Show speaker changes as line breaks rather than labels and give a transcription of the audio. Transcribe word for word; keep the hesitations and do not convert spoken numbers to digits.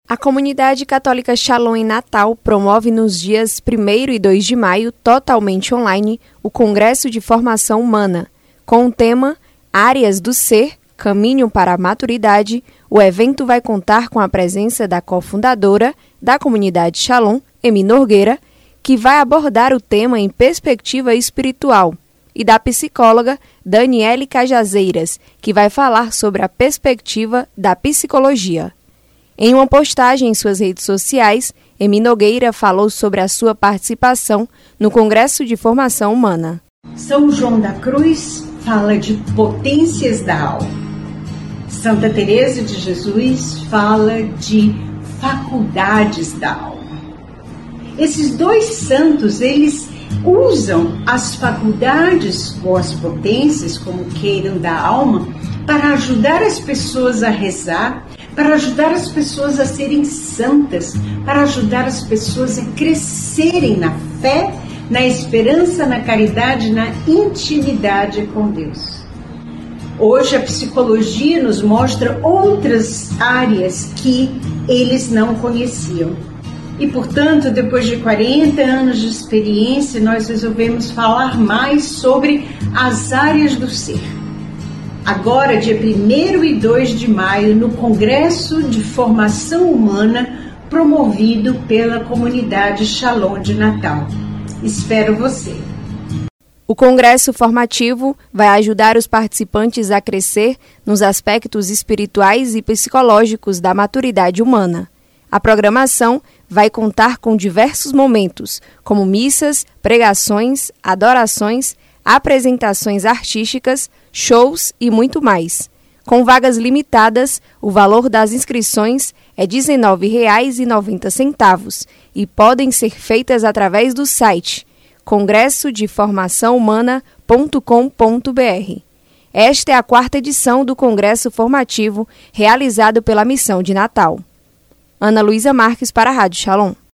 A Comunidade Católica Shalom em Natal promove nos dias primeiro e dois de maio, totalmente online, o Congresso de Formação Humana, com o tema Áreas do Ser, Caminho para a Maturidade. O evento vai contar com a presença da cofundadora da Comunidade Shalom, Emi Nogueira, que vai abordar o tema em perspectiva espiritual, e da psicóloga Daniele Cajazeiras, que vai falar sobre a perspectiva da psicologia. Em uma postagem em suas redes sociais, Emi Nogueira falou sobre a sua participação no Congresso de Formação Humana.
São João da Cruz fala de potências da alma. Santa Teresa de Jesus fala de faculdades da alma. Esses dois santos, eles usam as faculdades ou as potências, como queiram, da alma, para ajudar as pessoas a rezar, para ajudar as pessoas a serem santas, para ajudar as pessoas a crescerem na fé, na esperança, na caridade, na intimidade com Deus. Hoje a psicologia nos mostra outras áreas que eles não conheciam. E, portanto, depois de quarenta anos de experiência, nós resolvemos falar mais sobre as áreas do ser. Agora, dia primeiro e dois de maio, no Congresso de Formação Humana, promovido pela Comunidade Shalom de Natal. Espero você!
O Congresso Formativo vai ajudar os participantes a crescer nos aspectos espirituais e psicológicos da maturidade humana. A programação vai contar com diversos momentos, como missas, pregações, adorações, apresentações artísticas, shows e muito mais. Com vagas limitadas, o valor das inscrições é dezenove reais e noventa centavos e podem ser feitas através do site congresso de formação humana ponto com ponto b r. Esta é a quarta edição do Congresso Formativo realizado pela Missão de Natal. Ana Luísa Marques para a Rádio Shalom.